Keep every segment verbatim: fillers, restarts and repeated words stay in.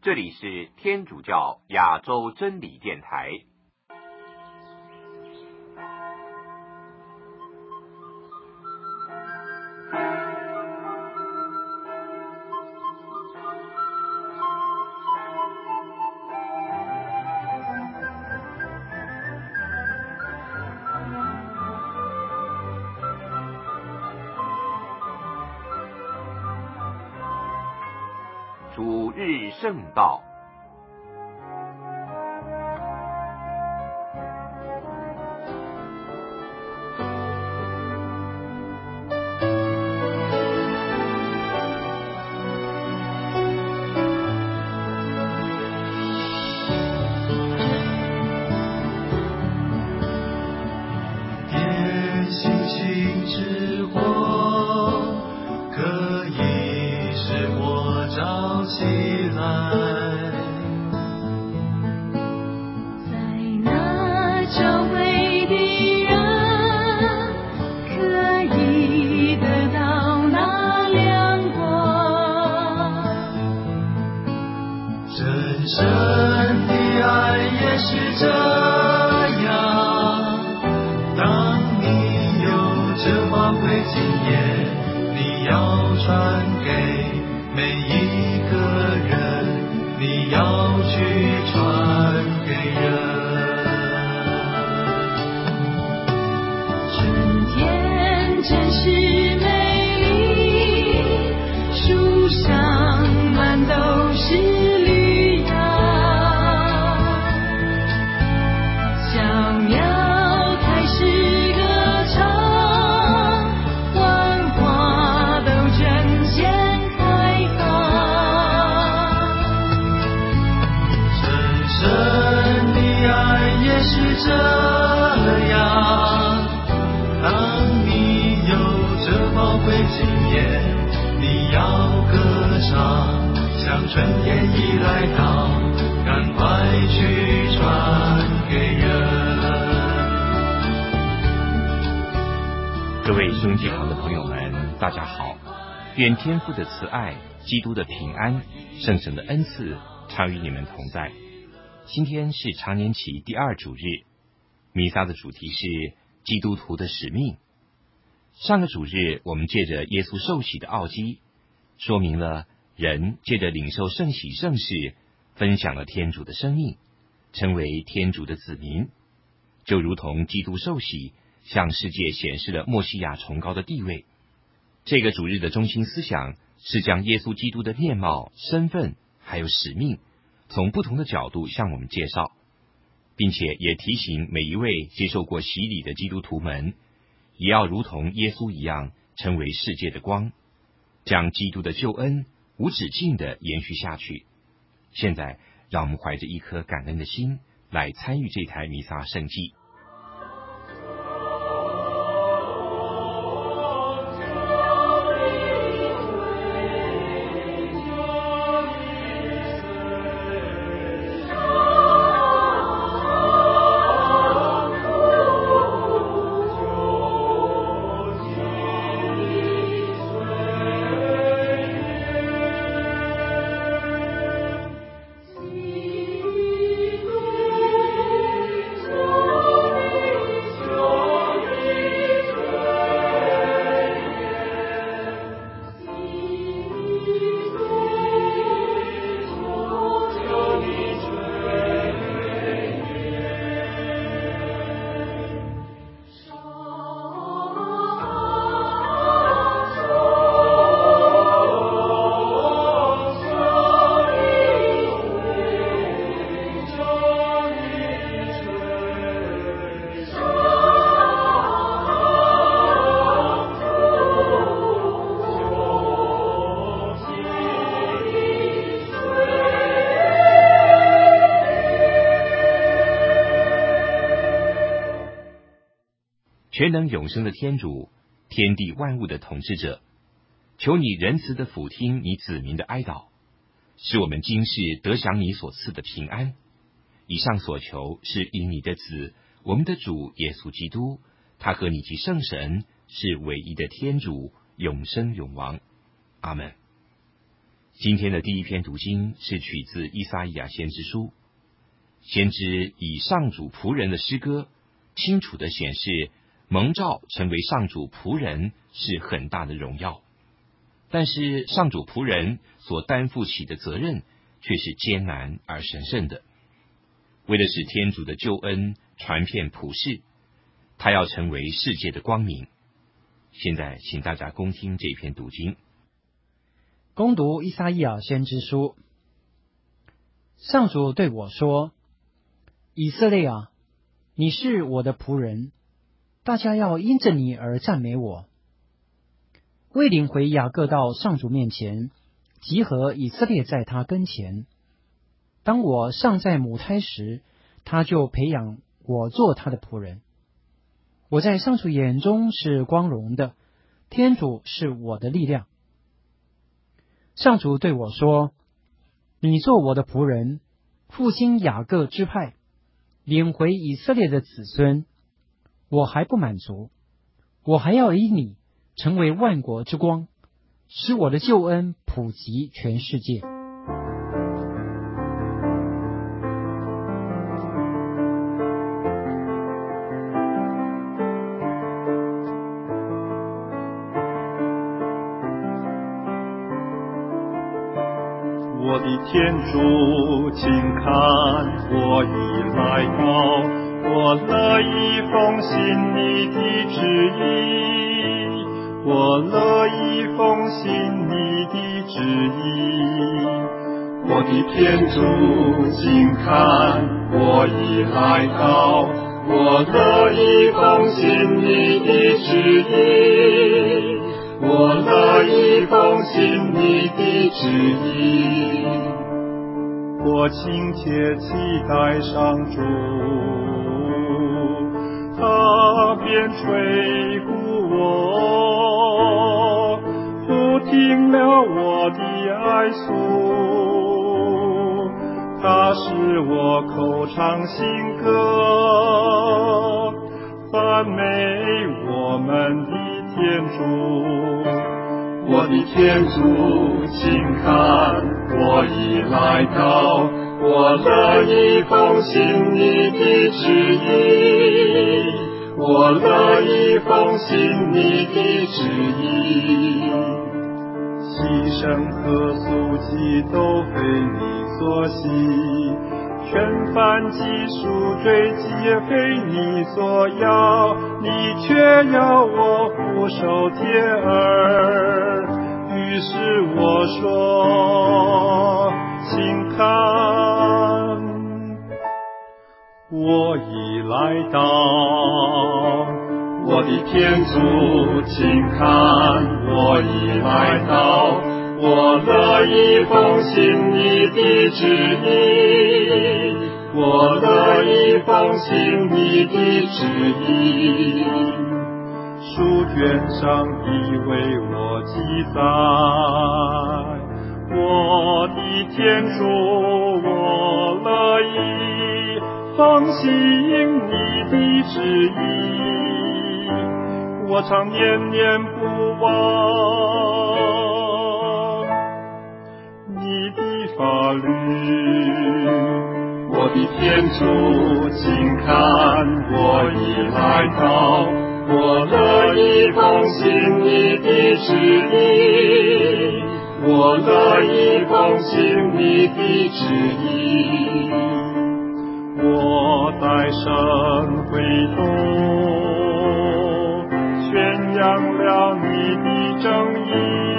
这里是天主教亚洲真理电台。主日圣道，各位兄弟好的朋友们，大家好！愿天父的慈爱、基督的平安、圣神的恩赐常与你们同在。今天是常年期第二主日，弥撒的主题是基督徒的使命。上个主日，我们借着耶稣受洗的奥迹，说明了人借着领受圣洗圣事，分享了天主的生命，成为天主的子民，就如同基督受洗向世界显示了默西亚崇高的地位。这个主日的中心思想是将耶稣基督的面貌、身份还有使命从不同的角度向我们介绍，并且也提醒每一位接受过洗礼的基督徒们，也要如同耶稣一样成为世界的光，将基督的救恩无止境地延续下去。现在让我们怀着一颗感恩的心来参与这台弥撒圣祭。全能永生的天主，天地万物的统治者，求你仁慈的俯听你子民的哀悼，使我们今世得享你所赐的平安。以上所求是因你的子，我们的主耶稣基督，他和你及圣神是唯一的天主，永生永王。阿们。 今天的第一篇读经是取自以赛亚先知书。先知以上主仆人的诗歌，清楚地显示蒙召成为上主仆人是很大的荣耀，但是上主仆人所担负起的责任却是艰难而神圣的。为了使天主的救恩传遍普世，他要成为世界的光明。现在请大家恭听这篇读经。 恭读以赛亚先知书。上主对我说：以色列啊，你是我的仆人，大家要因着你而赞美我。为领回雅各到上主面前，集合以色列在他跟前。当我尚在母胎时，他就培养我做他的仆人。我在上主眼中是光荣的，天主是我的力量。上主对我说：你做我的仆人，复兴雅各支派，领回以色列的子孙。我还不满足，我还要以你成为万国之光，使我的救恩普及全世界。 我的天主，请看，我已来到，我乐意奉行你的旨意，我乐意奉行你的旨意。我的天主，请看，我已来到，我乐意奉行你的旨意，我乐意奉行你的旨意。我亲切期待上主，他便垂顾我，不听了我的哀诉，他使我口唱新歌，赞美我们的天主。我的天主，请看，我已来到，我乐意奉行你的旨意，我乐意奉行你的旨意。牺牲和赎祭都非你所喜，全燔祭赎罪皆非你所要，你却要我俯首帖耳。于是我说，请看，我已来到。我的天主，请看，我已来到，我乐意奉行你的旨意，我乐意奉行你的旨意。书卷上已为我记载，我的天主，我乐意奉行你的旨意，我常念念不忘你的法律。我的天主，请看，我已来到，我乐意奉行你的旨意，我乐意奉行你的旨意。我在圣会中宣扬了你的正义，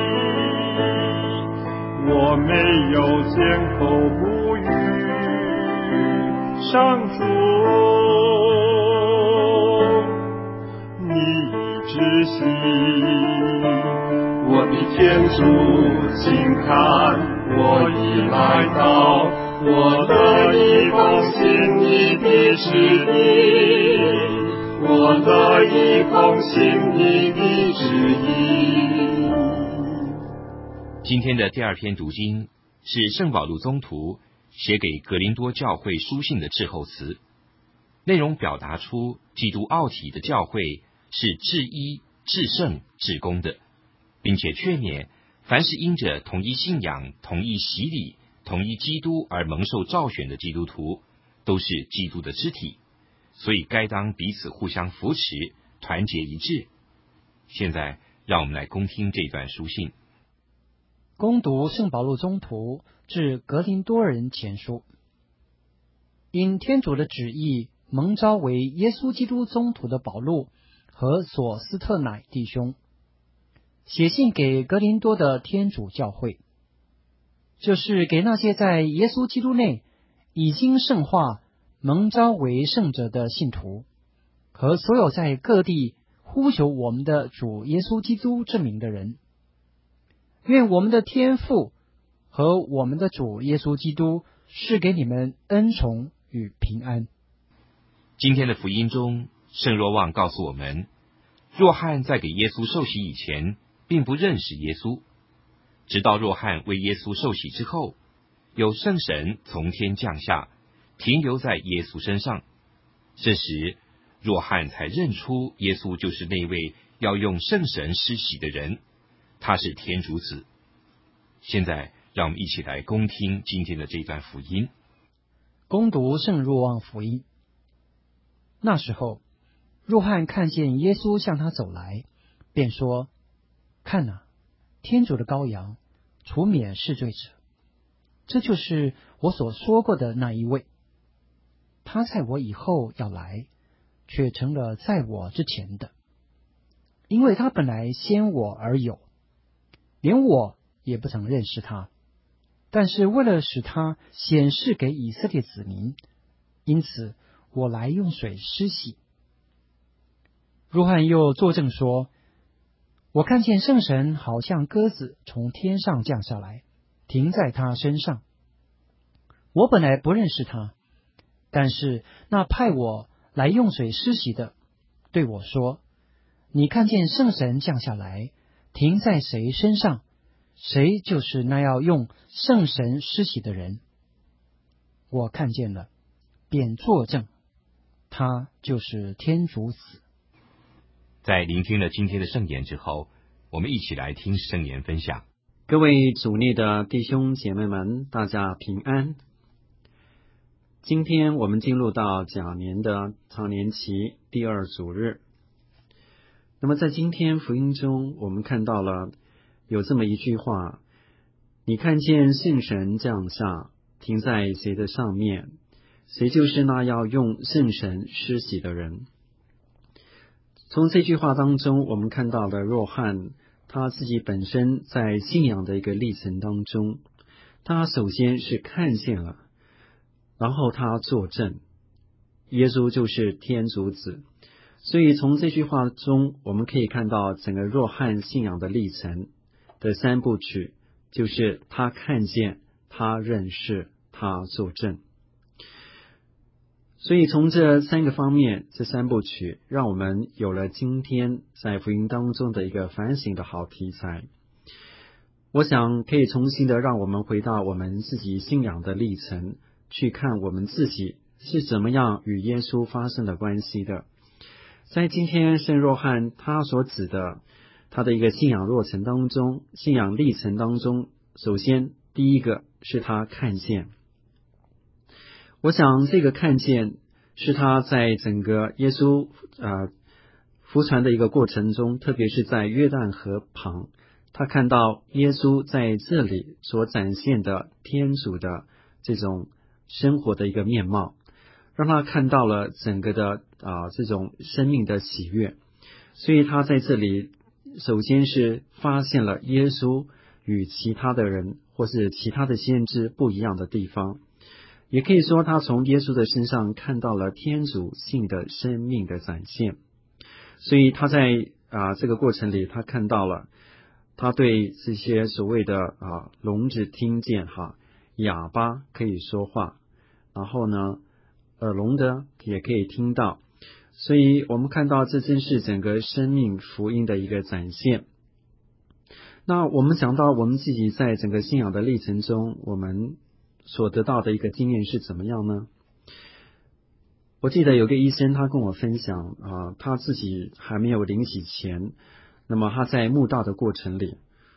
我没有缄口不语。上主，你已知悉。我的天主，请看，我已来到，我乐意奉行你的旨意，我乐意奉行你的旨意。 今天的第二篇读经是圣保禄宗徒写给格林多教会书信的致后词，内容表达出基督奥体的教会是至一、至圣、至公的，并且劝勉凡是因着同一信仰、同一洗礼、同一基督而蒙受召选的基督徒，都是基督的肢体，所以该当彼此互相扶持，团结一致。现在让我们来恭听这段书信。 恭读圣保禄宗徒致格林多人前书。因天主的旨意，蒙召为耶稣基督宗徒的保禄和索斯特乃弟兄，写信给格林多的天主教会，就是给那些在耶稣基督内已经圣化、蒙召为圣者的信徒，和所有在各地呼求我们的主耶稣基督之名的人。愿我们的天父和我们的主耶稣基督是给你们恩宠与平安。 今天的福音中，圣若望告诉我们，若翰在给耶稣受洗以前，并不认识耶稣，直到若翰为耶稣受洗之后，有圣神从天降下，停留在耶稣身上。这时，若翰才认出耶稣就是那位要用圣神施洗的人，他是天主子。现在，让我们一起来恭听今天的这段福音。 恭读圣若望福音。那时候，若翰看见耶稣向他走来，便说：看哪，天主的羔羊，除免世罪者。这就是我所说过的那一位。他在我以后要来，却成了在我之前的，因为他本来先我而有，连我也不曾认识他。但是为了使他显示给以色列子民，因此我来用水施洗。若翰又作证说：我看见圣神好像鸽子从天上降下来，停在他身上。我本来不认识他，但是那派我来用水施洗的对我说：你看见圣神降下来，停在谁身上，谁就是那要用圣神施洗的人。我看见了，便作证，他就是天主子。 在聆听了今天的圣言之后，我们一起来听圣言分享。 各位主内的弟兄姐妹们，大家平安。今天我们进入到甲年的常年期第二主日。那么在今天福音中，我们看到了有这么一句话：你看见圣神降下，停在谁的上面，谁就是那要用圣神施洗的人。从这句话当中，我们看到了若翰他自己本身在信仰的一个历程当中，他首先是看见了，然后他作证，耶稣就是天主子。所以从这句话中，我们可以看到整个若翰信仰的历程的三部曲，就是他看见，他认识，他作证。所以从这三个方面，这三部曲让我们有了今天在福音当中的一个反省的好题材。我想可以重新的让我们回到我们自己信仰的历程，去看我们自己是怎么样与耶稣发生了关系的。在今天圣若翰他所指的他的一个信仰过程当中，信仰历程当中，首先第一个是他看见。我想这个看见是他在整个耶稣呃福传的一个过程中，特别是在约旦河旁，他看到耶稣在这里所展现的天主的这种生活的一个面貌，让他看到了整个的啊、呃、这种生命的喜悦。所以他在这里首先是发现了耶稣与其他的人或是其他的先知不一样的地方，也可以说他从耶稣的身上看到了天主性的生命的展现。所以他在啊、呃、这个过程里，他看到了他对这些所谓的啊聋子听见哈，哑巴可以说话，然后呢耳聋的也可以听到。所以我们看到这真是整个生命福音的一个展现。那我们讲到我们自己在整个信仰的历程中，我们所得到的一个经验是怎么样呢？我记得有个医生他跟我分享啊，他自己还没有领洗前，那么他在慕道的过程里，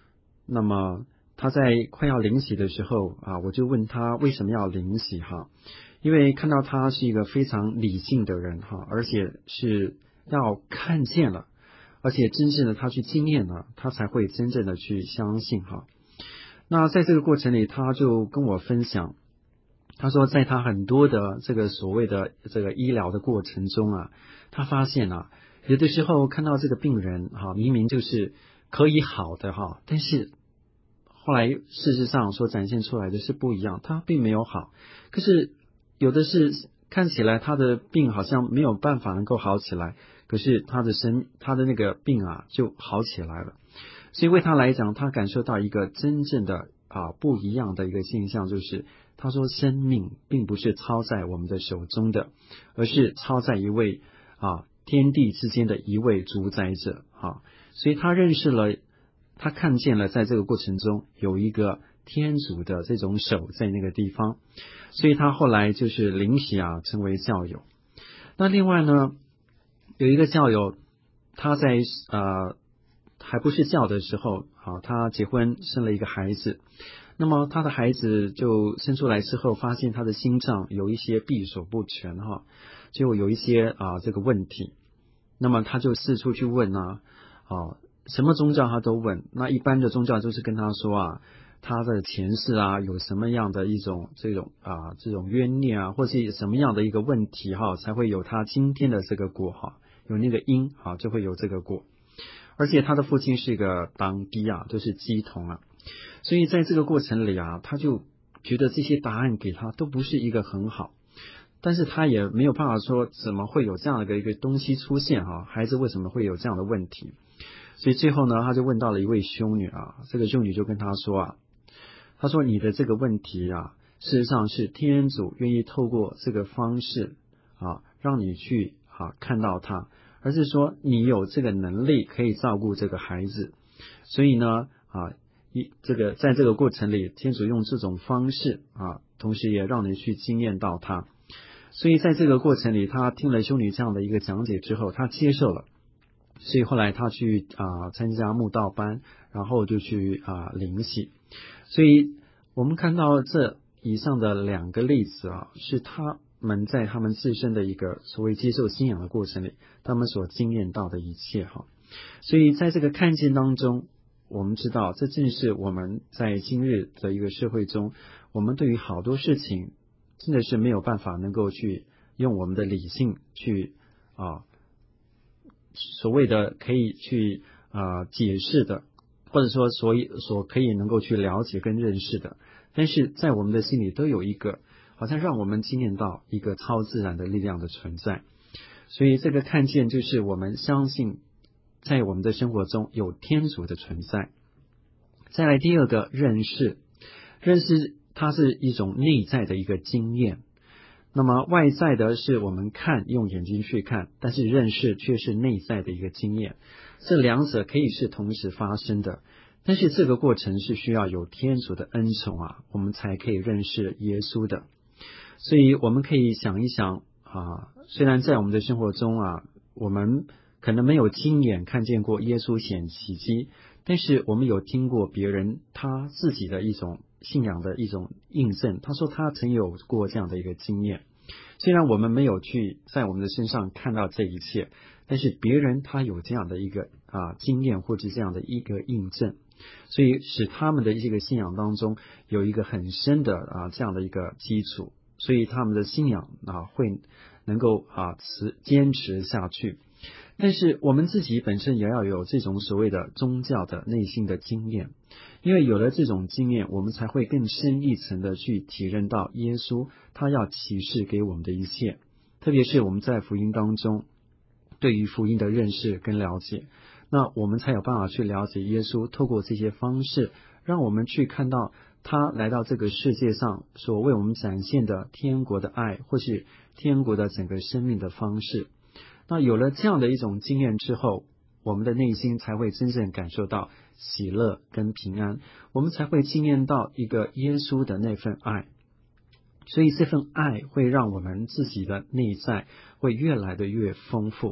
那么他在快要临洗的时候啊，我就问他为什么要临洗哈？因为看到他是一个非常理性的人哈，而且是要看见了，而且真正的他去经验了，他才会真正的去相信哈。那在这个过程里，他就跟我分享，他说在他很多的这个所谓的这个医疗的过程中啊，他发现啊，有的时候看到这个病人哈，明明就是可以好的哈，但是后来事实上所展现出来的是不一样，他并没有好，可是有的是看起来他的病好像没有办法能够好起来，可是他的生他的那个病啊就好起来了。所以为他来讲，他感受到一个真正的啊不一样的一个现象，就是他说生命并不是操在我们的手中的，而是操在一位啊天地之间的一位主宰者啊。所以他认识了，他看见了在这个过程中有一个天主的这种手在那个地方，所以他后来就是临洗啊成为教友。那另外呢，有一个教友，他在呃还不是教的时候啊，他结婚生了一个孩子，那么他的孩子就生出来之后，发现他的心脏有一些闭锁不全哈，就有一些啊这个问题，那么他就四处去问啊啊什么宗教他都问，那一般的宗教就是跟他说啊，他的前世啊有什么样的一种这种啊这种冤孽啊，或是什么样的一个问题哈，才会有他今天的这个果哈，有那个因啊就会有这个果。而且他的父亲是一个当地啊，就是乩童啊，所以在这个过程里啊，他就觉得这些答案给他都不是一个很好，但是他也没有办法说怎么会有这样的一个东西出现哈，孩子为什么会有这样的问题？所以最后呢，他就问到了一位修女啊，这个修女就跟他说啊，他说你的这个问题啊，事实上是天主愿意透过这个方式啊，让你去啊看到他。而是说你有这个能力可以照顾这个孩子，所以呢啊，一这个在这个过程里，天主用这种方式啊，同时也让你去经验到他。所以在这个过程里，他听了修女这样的一个讲解之后，他接受了，所以后来他去啊参加慕道班，然后就去啊灵洗。所以我们看到这以上的两个例子啊，是他们在他们自身的一个所谓接受信仰的过程里，他们所经验到的一切哈。所以在这个看见当中，我们知道这正是我们在今日的一个社会中，我们对于好多事情真的是没有办法能够去用我们的理性去啊所谓的可以去啊解释的，或者说所以所可以能够去了解跟认识的，但是在我们的心里都有一个好像让我们经验到一个超自然的力量的存在。所以这个看见就是我们相信在我们的生活中有天主的存在。再来第二个认识，认识它是一种内在的一个经验，那么外在的是我们看用眼睛去看，但是认识却是内在的一个经验，这两者可以是同时发生的，但是这个过程是需要有天主的恩宠啊，我们才可以认识耶稣的。所以我们可以想一想啊，虽然在我们的生活中啊，我们可能没有亲眼看见过耶稣显奇迹，但是我们有听过别人他自己的一种信仰的一种印证，他说他曾有过这样的一个经验。虽然我们没有去在我们的身上看到这一切，但是别人他有这样的一个啊经验或者这样的一个印证，所以使他们的这个信仰当中有一个很深的啊这样的一个基础，所以他们的信仰啊会能够啊持坚持下去。但是我们自己本身也要有这种所谓的宗教的内心的经验，因为有了这种经验，我们才会更深一层的去体认到耶稣他要启示给我们的一切，特别是我们在福音当中对于福音的认识跟了解，那我们才有办法去了解耶稣透过这些方式让我们去看到他来到这个世界上所为我们展现的天国的爱，或是天国的整个生命的方式。那有了这样的一种经验之后，我们的内心才会真正感受到喜乐跟平安，我们才会经验到一个耶稣的那份爱。所以这份爱会让我们自己的内在会越来的越丰富，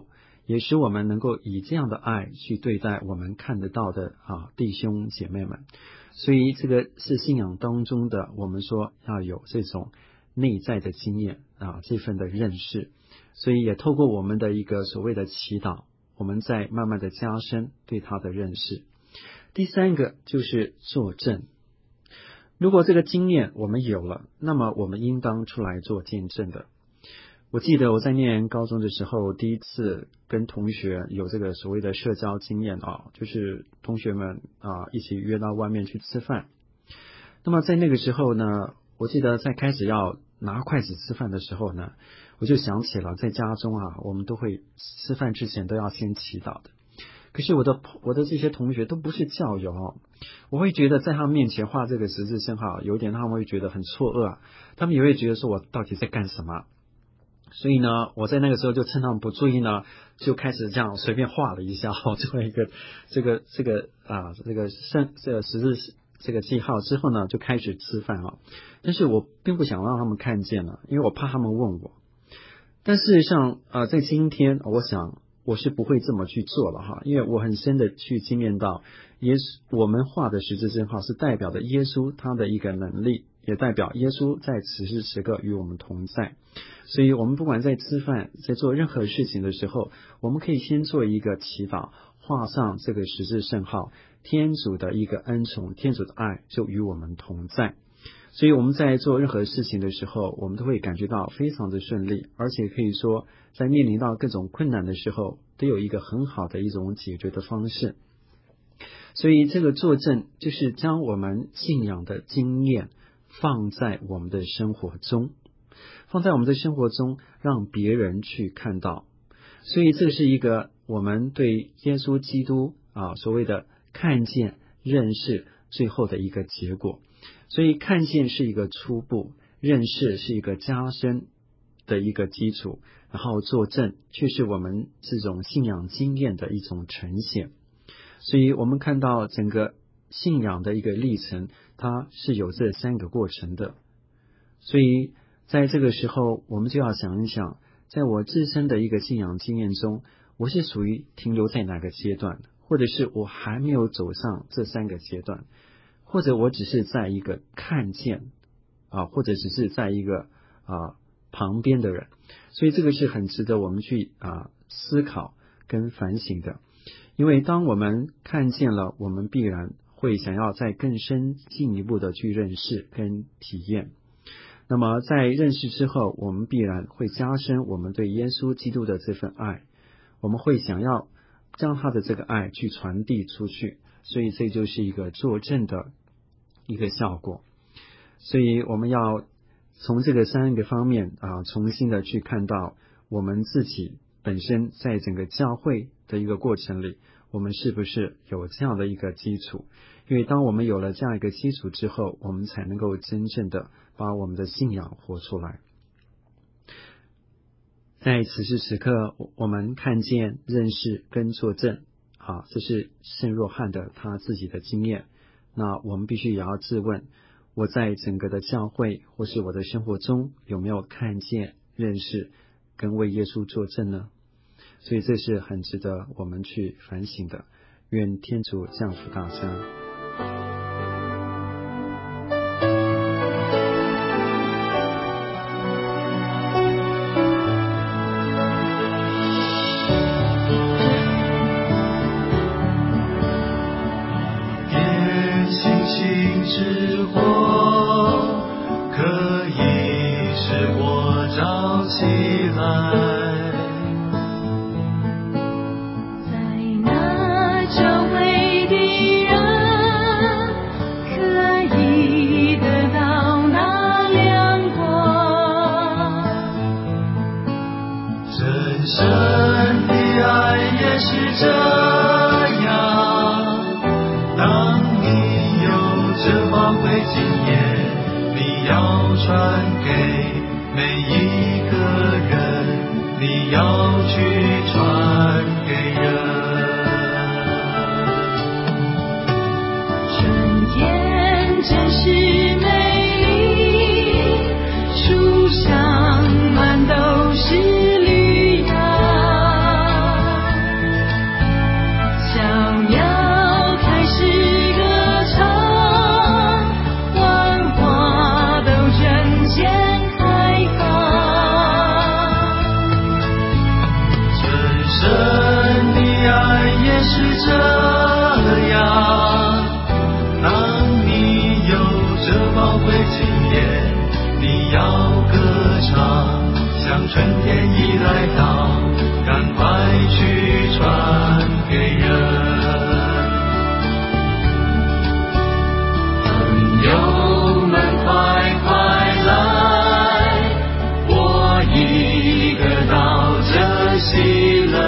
也使我们能够以这样的爱去对待我们看得到的啊弟兄姐妹们。所以这个是信仰当中的，我们说要有这种内在的经验啊，这份的认识。所以也透过我们的一个所谓的祈祷，我们在慢慢的加深对他的认识。第三个就是作证。如果这个经验我们有了，那么我们应当出来做见证的。我记得我在念高中的时候，第一次跟同学有这个所谓的社交经验啊，就是同学们啊一起约到外面去吃饭。那么在那个时候呢，我记得在开始要拿筷子吃饭的时候呢，我就想起了在家中啊，我们都会吃饭之前都要先祈祷的。可是我的我的这些同学都不是教友哦，我会觉得在他们面前画这个十字圣号，有点他们会觉得很错愕啊，他们也会觉得说我到底在干什么。所以呢，我在那个时候就趁他们不注意呢，就开始这样随便画了一下，做了一个这个这个啊这个圣这个十字这个记号之后呢，就开始吃饭啊。但是我并不想让他们看见了，因为我怕他们问我。但事实上啊，在今天我想我是不会这么去做了哈，因为我很深的去经验到，耶稣我们画的十字圣号是代表的耶稣他的一个能力，也代表耶稣在此时此刻与我们同在。所以我们不管在吃饭，在做任何事情的时候，我们可以先做一个祈祷，画上这个十字圣号，天主的一个恩宠，天主的爱就与我们同在。所以我们在做任何事情的时候，我们都会感觉到非常的顺利，而且可以说在面临到各种困难的时候，都有一个很好的一种解决的方式。所以这个作证就是将我们信仰的经验放在我们的生活中，放在我们的生活中，让别人去看到。所以这是一个我们对耶稣基督啊所谓的看见认识最后的一个结果。所以看见是一个初步，认识是一个加深的一个基础，然后作证却是我们这种信仰经验的一种呈现。所以我们看到整个信仰的一个历程，它是有这三个过程的。所以在这个时候，我们就要想一想，在我自身的一个信仰经验中，我是属于停留在哪个阶段，或者是我还没有走上这三个阶段，或者我只是在一个看见啊，或者只是在一个啊旁边的人。所以这个是很值得我们去啊思考跟反省的。因为当我们看见了，我们必然会想要再更深进一步的去认识跟体验。那么在认识之后，我们必然会加深我们对耶稣基督的这份爱，我们会想要将他的这个爱去传递出去。所以这就是一个作证的一个效果。所以我们要从这个三个方面啊，重新的去看到我们自己本身在整个教会的一个过程里，我们是不是有这样的一个基础。因为当我们有了这样一个基础之后，我们才能够真正的把我们的信仰活出来。在此时此刻，我们看见认识跟作证啊，这是圣若翰的他自己的经验。那我们必须也要自问，我在整个的教会或是我的生活中有没有看见认识跟为耶稣作证呢？所以这是很值得我们去反省的。愿天主降福大家。 树上满都是绿芽。 要歌唱，像春天已来到，赶快去传给人。朋友们快快来，我一个到这喜乐，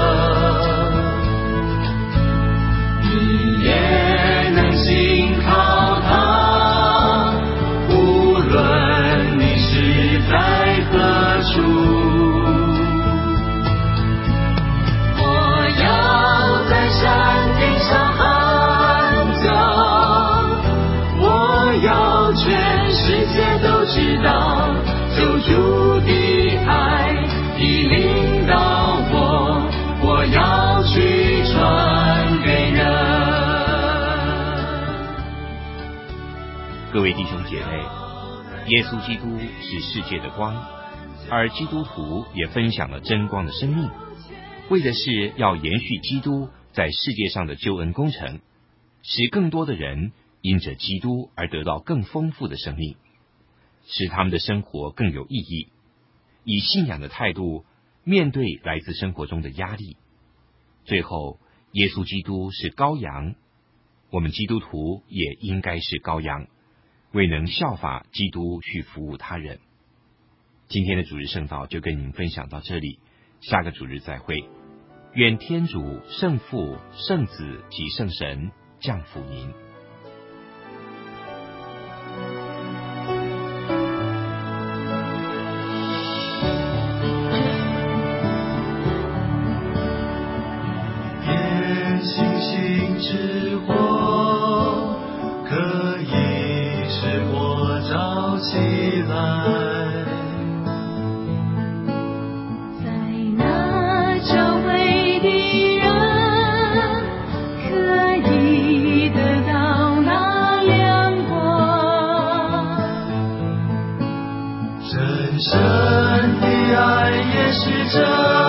你也能信靠他，无论你是在何处。我要在山顶上喊叫，我要全世界都知道，救主的爱已领导我，我要去传给人。 各位弟兄姐妹，耶稣基督是世界的光，而基督徒也分享了真光的生命，为的是要延续基督在世界上的救恩工程，使更多的人因着基督而得到更丰富的生命，使他们的生活更有意义，以信仰的态度面对来自生活中的压力。最后，耶稣基督是羔羊，我们基督徒也应该是羔羊，未能效法基督去服务他人。今天的主日圣道就跟您分享到这里，下个主日再会。愿天主圣父、圣子及圣神降福您。 愿星星之火可以使我照起来，神的爱也是这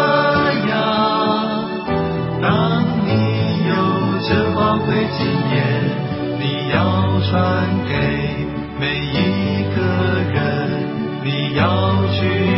样，当你有这宝贵经验，你要传给每一个人，你要去